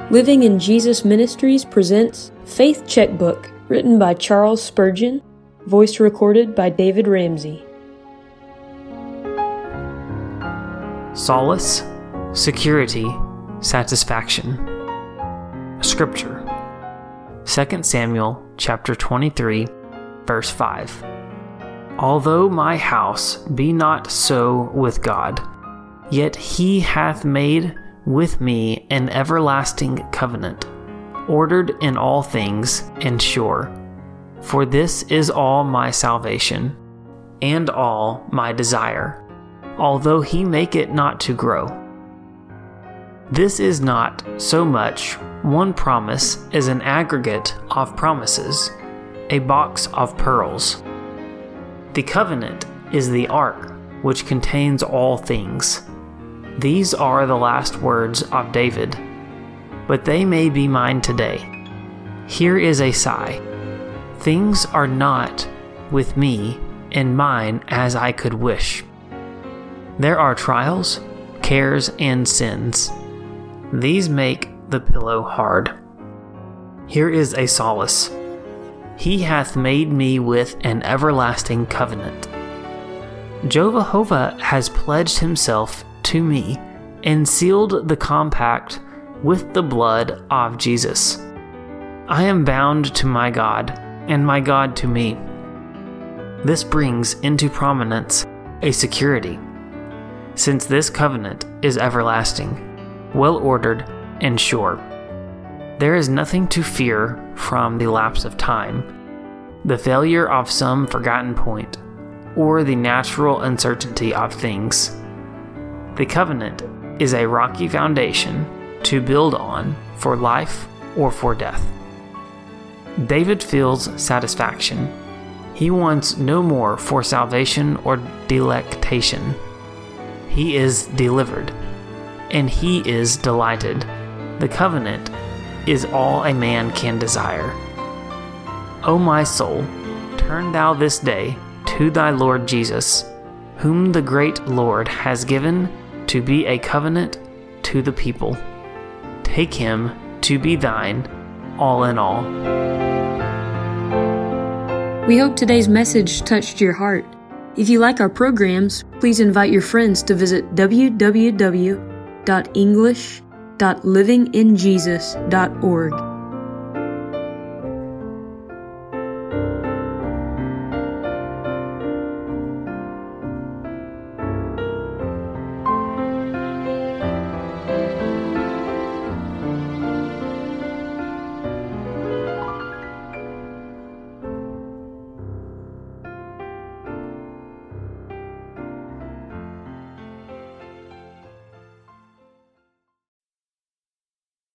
Living in Jesus Ministries presents Faith Checkbook, written by Charles Spurgeon, voice recorded by David Ramsey. Solace, security, satisfaction. Scripture. 2 Samuel chapter 23, verse 5. Although my house be not so with God, yet he hath made with me an everlasting covenant, ordered in all things and sure. For this is all my salvation, and all my desire, although he make it not to grow. This is not so much one promise as an aggregate of promises, a box of pearls. The covenant is the ark which contains all things. These are the last words of David, but they may be mine today. Here is a sigh. Things are not with me and mine as I could wish. There are trials, cares, and sins. These make the pillow hard. Here is a solace. He hath made me with an everlasting covenant. Jehovah has pledged himself to me and sealed the compact with the blood of Jesus. I am bound to my God, and my God to me. This brings into prominence a security, since this covenant is everlasting, well-ordered, and sure. There is nothing to fear from the lapse of time, the failure of some forgotten point, or the natural uncertainty of things. The covenant is a rocky foundation to build on for life or for death. David feels satisfaction. He wants no more for salvation or delectation. He is delivered, and he is delighted. The covenant is all a man can desire. O my soul, turn thou this day to thy Lord Jesus, whom the great Lord has given to be a covenant to the people. Take him to be thine, all in all. We hope today's message touched your heart. If you like our programs, please invite your friends to visit www.english.livinginjesus.org.